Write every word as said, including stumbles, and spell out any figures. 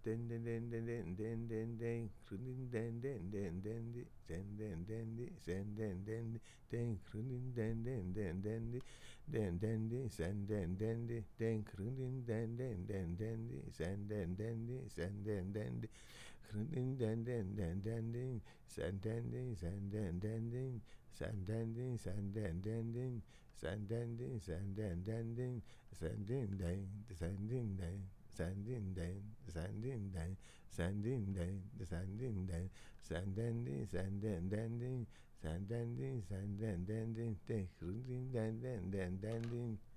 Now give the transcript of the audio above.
den den den den den den den den krudin den den den den di sen den den di sen den den di den krudin den den den den di den den di sen den den di den krudin den den den den di sen den den di sen den den di krudin den den den den di sen den di sen den den di sen den di sen den den di sen den di sen den den di sen den den sen den den Sending den, sending den, sending den, sending den, sending den, sending den, sending den, sending den, den, den, den, den, den, den,